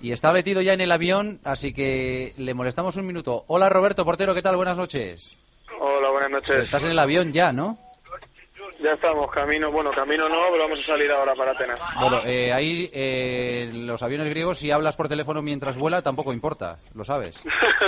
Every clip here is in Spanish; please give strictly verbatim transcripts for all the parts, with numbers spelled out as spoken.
y está metido ya en el avión, así que le molestamos un minuto. Hola Roberto, portero, ¿qué tal? Buenas noches. Hola, buenas noches. Estás en el avión ya, ¿no? Ya estamos, camino, bueno, camino no, pero vamos a salir ahora para Atenas. Bueno, eh, ahí eh, los aviones griegos, si hablas por teléfono mientras vuela, tampoco importa, lo sabes.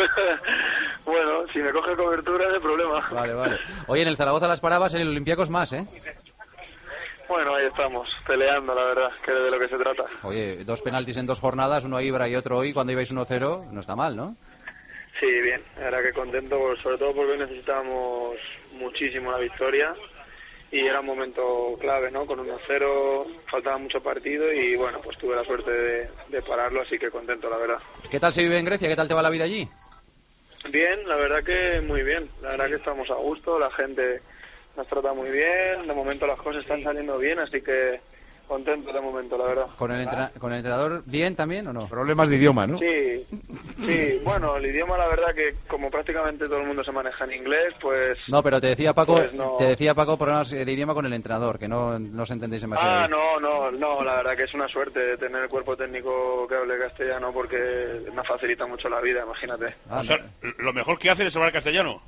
Bueno, si me coge cobertura, no hay problema. Vale, vale. Oye, en el Zaragoza las parabas, en el Olympiacos más, ¿eh? Bueno, ahí estamos, peleando, la verdad, que es de lo que se trata. Oye, dos penaltis en dos jornadas, uno a Ibra y otro hoy, cuando ibais uno cero, no está mal, ¿no? Sí, bien, la verdad que contento, sobre todo porque necesitábamos muchísimo la victoria y era un momento clave, ¿no? Con uno cero, faltaba mucho partido y bueno, pues tuve la suerte de, de pararlo, así que contento, la verdad. ¿Qué tal se vive en Grecia? ¿Qué tal te va la vida allí? Bien, la verdad que muy bien, la verdad que estamos a gusto, la gente nos trata muy bien, de momento las cosas están saliendo bien, así que contento de momento, la verdad. ¿Con el, entrena- con el entrenador bien también o no? Problemas de idioma, ¿no? Sí, sí, bueno, el idioma la verdad que como prácticamente todo el mundo se maneja en inglés, pues... No, pero te decía Paco, pues no. te decía Paco problemas de idioma con el entrenador, que no, no os entendéis demasiado. Ah, bien. no, no, no, la verdad que es una suerte tener el cuerpo técnico que hable castellano porque me facilita mucho la vida, imagínate. Ah, O sea, lo mejor que hacen es hablar castellano.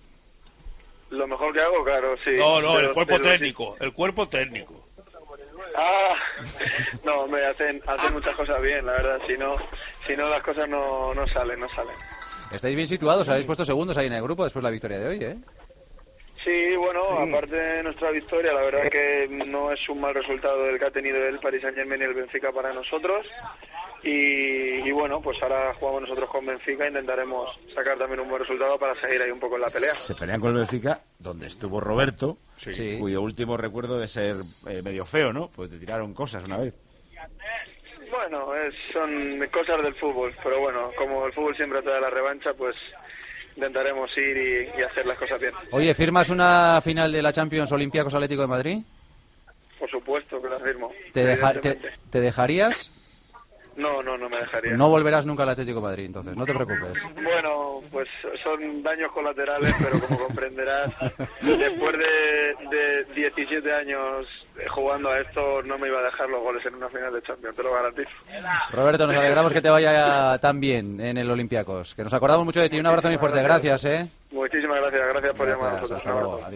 Lo mejor que hago, claro, sí. No, no, De el los- cuerpo de los- técnico, el cuerpo técnico. Ah, no, hombre, hacen, hacen muchas cosas bien, la verdad, si no, si no las cosas no, no salen, no salen. Estáis bien situados, habéis puesto segundos ahí en el grupo después de la victoria de hoy, ¿eh? Sí, bueno, aparte de nuestra victoria, la verdad que no es un mal resultado el que ha tenido el Paris Saint-Germain y el Benfica para nosotros. Y, y bueno, pues ahora jugamos nosotros con Benfica, intentaremos sacar también un buen resultado para seguir ahí un poco en la pelea. Se pelean con el Benfica, donde estuvo Roberto, Sí. Sí. cuyo último recuerdo de ser eh, medio feo, ¿no? Pues te tiraron cosas una vez. Bueno, es, son cosas del fútbol, pero bueno, como el fútbol siempre trae la revancha, pues intentaremos ir y, y hacer las cosas bien. Oye, ¿firmas una final de la Champions Olympiacos Atlético de Madrid? Por supuesto que la firmo. ¿Te, deja- te, evidentemente. te dejarías? No, no, no me dejaría. No volverás nunca al Atlético de Madrid, entonces, no te preocupes. Bueno, pues son daños colaterales, pero como comprenderás, después de, de diecisiete años jugando a esto, no me iba a dejar los goles en una final de Champions, te lo garantizo. Roberto, nos alegramos que te vaya tan bien en el Olympiacos, que nos acordamos mucho de ti. Un abrazo muy fuerte, gracias, ¿eh? Muchísimas gracias, gracias por llamar a Gracias, nosotros. hasta Un luego. abrazo. Adiós.